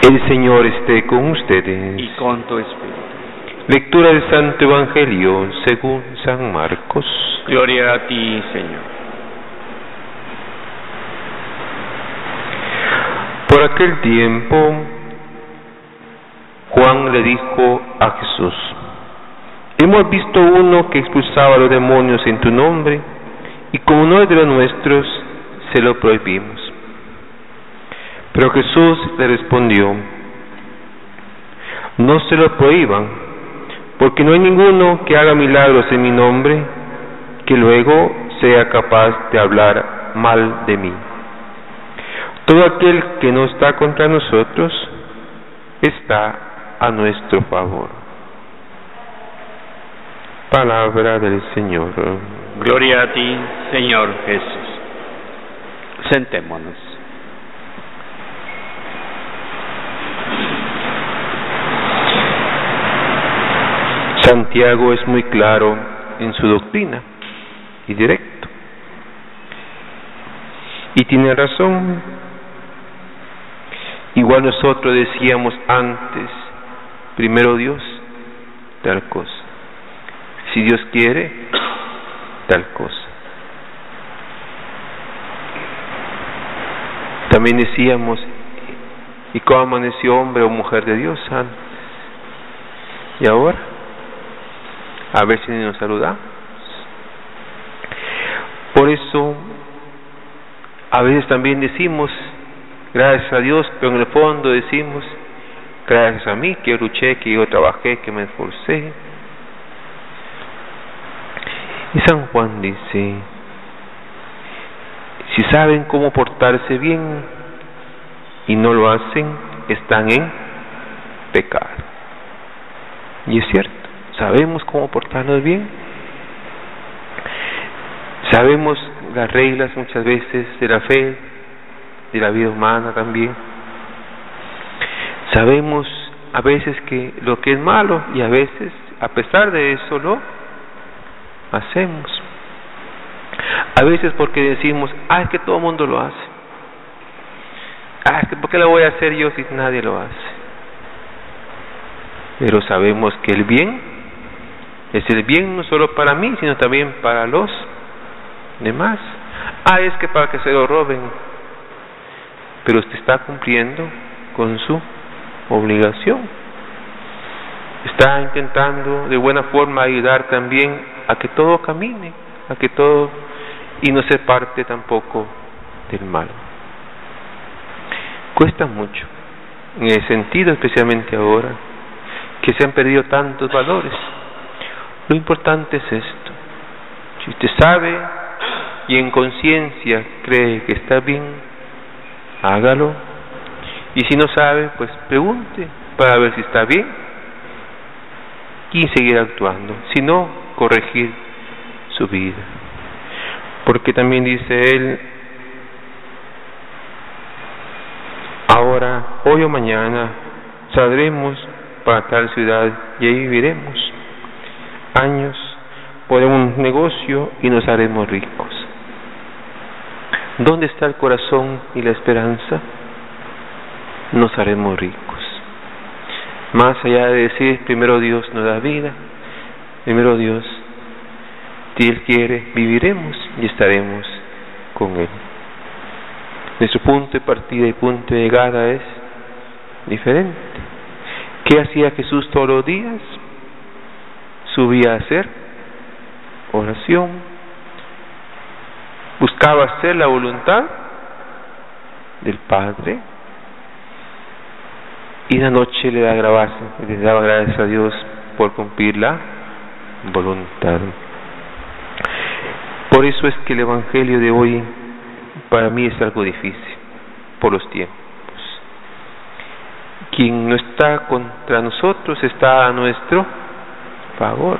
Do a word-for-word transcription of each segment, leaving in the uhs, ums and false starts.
El Señor esté con ustedes. Y con tu espíritu. Lectura del Santo Evangelio según San Marcos. Gloria a ti, Señor. Por aquel tiempo, Juan le dijo a Jesús: hemos visto uno que expulsaba a los demonios en tu nombre, y como no es de los nuestros, se lo prohibimos. Pero Jesús le respondió: no se lo prohíban, porque no hay ninguno que haga milagros en mi nombre que luego sea capaz de hablar mal de mí. Todo aquel que no está contra nosotros está a nuestro favor. Palabra del Señor. Gloria a ti, Señor Jesús. Sentémonos. Santiago es muy claro en su doctrina y directo. Y tiene razón. Igual nosotros decíamos antes, primero Dios, tal cosa. Si Dios quiere, tal cosa. También decíamos, ¿y cómo amaneció hombre o mujer de Dios antes? ¿Y ahora? A ver si nos saludamos. Por eso, a veces también decimos, gracias a Dios, pero en el fondo decimos, gracias a mí, que yo luché, que yo trabajé, que me esforcé. Y San Juan dice, si saben cómo portarse bien y no lo hacen, están en pecado. Y es cierto. Sabemos cómo portarnos bien, sabemos las reglas muchas veces de la fe, de la vida humana también, sabemos a veces que lo que es malo y a veces a pesar de eso lo hacemos. A veces porque decimos, ah, es que todo el mundo lo hace, ah, es que ¿por qué lo voy a hacer yo si nadie lo hace? Pero sabemos que el bien es el bien no solo para mí, sino también para los demás. Ah, es que para que se lo roben. Pero usted está cumpliendo con su obligación. Está intentando de buena forma ayudar también a que todo camine, a que todo, y no se parte tampoco del mal. Cuesta mucho, en el sentido especialmente ahora, que se han perdido tantos valores. Lo importante es esto: si usted sabe y en conciencia cree que está bien, hágalo, y si no sabe, pues pregunte para ver si está bien y seguir actuando, si no, corregir su vida. Porque también dice él, ahora, hoy o mañana saldremos para tal ciudad y ahí viviremos años, ponemos un negocio y nos haremos ricos. ¿Dónde está el corazón y la esperanza? Nos haremos ricos. Más allá de decir, primero Dios nos da vida, primero Dios, si Él quiere, viviremos y estaremos con Él. Nuestro punto de partida y punto de llegada es diferente. ¿Qué hacía Jesús todos los días? Subía a hacer oración, buscaba hacer la voluntad del Padre, y la noche le daba gracias, le daba gracias a Dios por cumplir la voluntad. Por eso es que el Evangelio de hoy para mí es algo difícil, por los tiempos. Quien no está contra nosotros está a nuestro favor.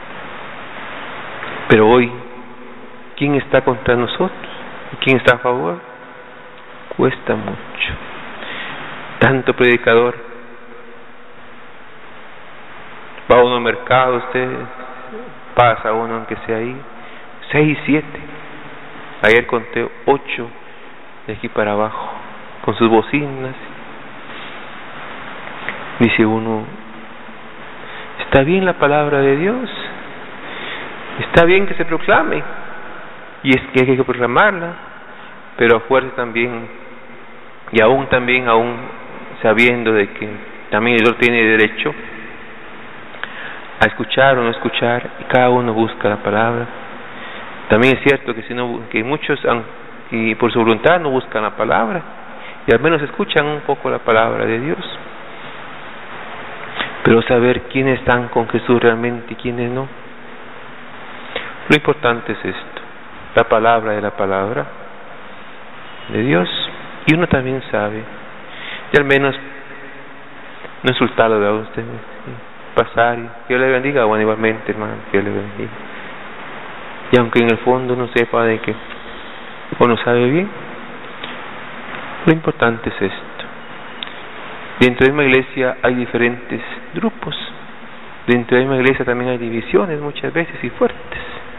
Pero hoy, ¿quién está contra nosotros? ¿Quién está a favor? Cuesta mucho. Tanto predicador. Va uno al mercado, usted pasa uno aunque sea ahí, seis, siete. Ayer conté ocho de aquí para abajo, con sus bocinas. Dice uno, está bien la palabra de Dios, está bien que se proclame, y es que hay que proclamarla, pero a fuerza también, y aún también, aún sabiendo de que también el otro tiene derecho a escuchar o no escuchar, y cada uno busca la palabra. También es cierto que si no, que muchos han, y por su voluntad no buscan la palabra, y al menos escuchan un poco la palabra de Dios. Pero saber quiénes están con Jesús realmente y quiénes no. Lo importante es esto, la palabra de la palabra de Dios, y uno también sabe, y al menos no insultarlo a usted, pasar, y que Dios le bendiga, bueno, igualmente, hermano, que Dios le bendiga. Y aunque en el fondo no sepa de que, o no sabe bien, lo importante es esto. Dentro de una iglesia hay diferentes grupos, dentro de una iglesia también hay divisiones muchas veces y fuertes.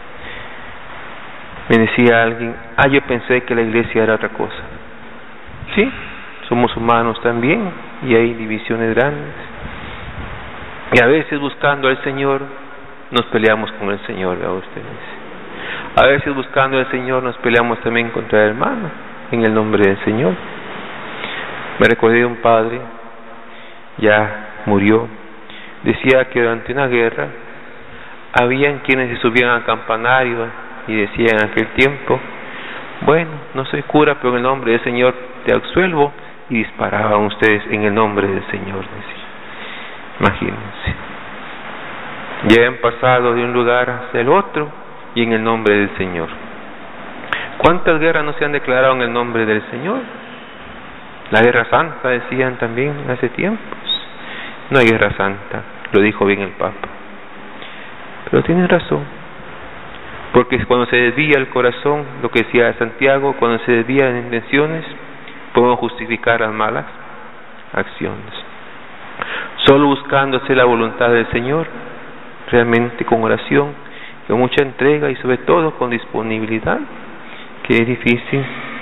Me decía alguien, ah, yo pensé que la iglesia era otra cosa. Sí, somos humanos también y hay divisiones grandes. Y a veces buscando al Señor nos peleamos con el Señor, a ustedes. A veces buscando al Señor nos peleamos también contra el hermano, en el nombre del Señor. Me recordé de un padre, ya murió, decía que durante una guerra habían quienes se subían al campanario y decían en aquel tiempo, bueno, no soy cura, pero en el nombre del Señor te absuelvo, y disparaban ustedes en el nombre del Señor, decía. Imagínense, ya han pasado de un lugar hacia el otro y en el nombre del Señor. ¿Cuántas guerras no se han declarado en el nombre del Señor? La guerra santa, decían también hace tiempos. No hay guerra santa, lo dijo bien el Papa. Pero tienen razón, porque cuando se desvía el corazón, lo que decía Santiago, cuando se desvían intenciones, podemos justificar las malas acciones. Solo buscando hacer la voluntad del Señor, realmente con oración, con mucha entrega y sobre todo con disponibilidad, que es difícil,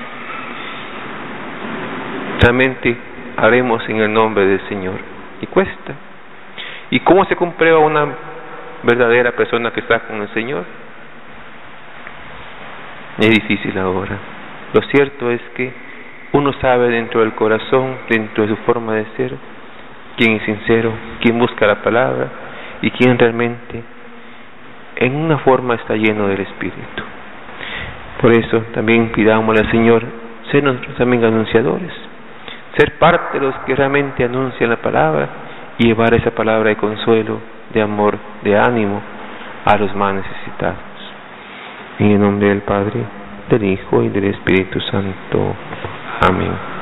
realmente haremos en el nombre del Señor, y cuesta. ¿Y cómo se comprueba una verdadera persona que está con el Señor? Es difícil ahora. Lo cierto es que uno sabe dentro del corazón, dentro de su forma de ser, quién es sincero, quién busca la palabra y quién realmente en una forma está lleno del Espíritu. Por eso también pidámosle al Señor ser nosotros también anunciadores, ser parte de los que realmente anuncian la palabra y llevar esa palabra de consuelo, de amor, de ánimo a los más necesitados. En el nombre del Padre, del Hijo y del Espíritu Santo. Amén.